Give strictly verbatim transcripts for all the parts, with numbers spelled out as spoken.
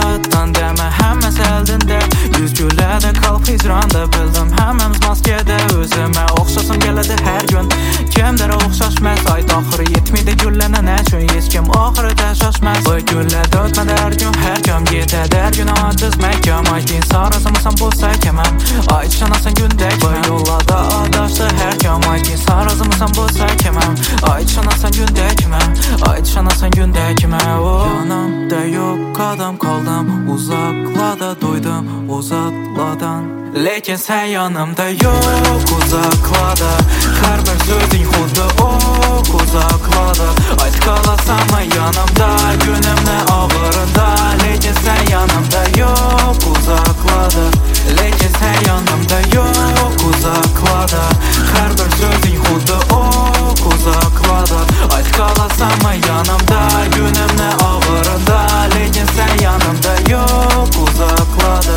uzatdan deme, həmməsi əldində. Yüz güllədə qalıb hicranda bildim, həmməmiz maskədə. Özümə oxşasım gələdi hər gün, kimlərə oxşaşməz. Ay daxırı yetmiydi güllənə nə üçün, heç kim axırı təşaşməz. Bu güllədə ötmədə hər gün, hər kim yetədə hər gün aciz məhkəm. Ay din sarasımısan bu səkəməm, ay çanasan gündək. Bu yollada adaşdı hər kim, ay din sarasımısan bu səkəməm. Ay çanasan gündək mən, ay çanasan gündək mən. Yanımda yox adam qaldım, uzaqlarda doydum uzatladan. Lekin sən yanımda yox uzaqlarda, hər bir sözün xuddi ox uzaqlarda. Ay qalasanmı yanımda, günümdə ağırında. Lekin sən yanımda yox uzaqlarda, lekin sən yanımda yox uzaqlarda. Hər bir sözün xuddi ox uzaqlarda. Ay qalasanmı yanımda, günümdə ağırında. Lekin sən yanımda yox uzaqlarda.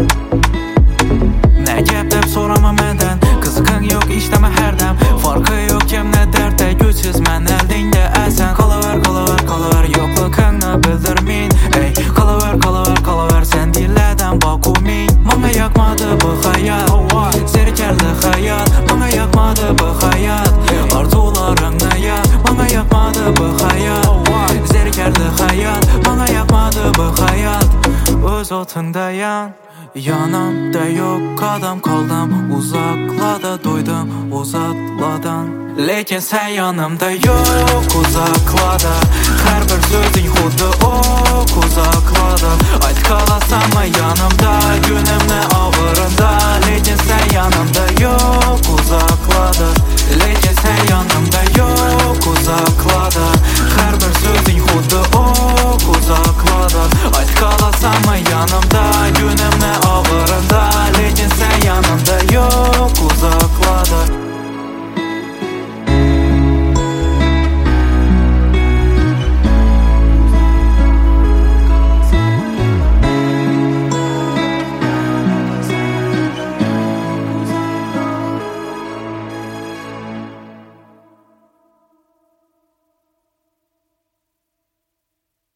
Nə gəb dəb sorama məndən, qızıqın yox işləmə hərdəm. Farqı yox kim nə dərddə, gücsüz mən əldində əsən. Qalıver, qalıver, qalıver, yoxluqını bildirmin. Ey, qalıver, qalıver, qalıver, sən dillədən bakumin. Mənə yaxmadı bu hayat, zərkərli hayat. Mənə yaxmadı bu hayat, arzuların nə yat. Mənə yaxmadı bu hayat, zərkərli hayat. Mənə yaxmadı bu hayat, öz otundayam. Yanımda yox adam qaldım, uzaqlarda doydum uzatladan. Lekin sən yanımda yox uzaqlarda, hər bir sözün xuddi ox uzaqlarda.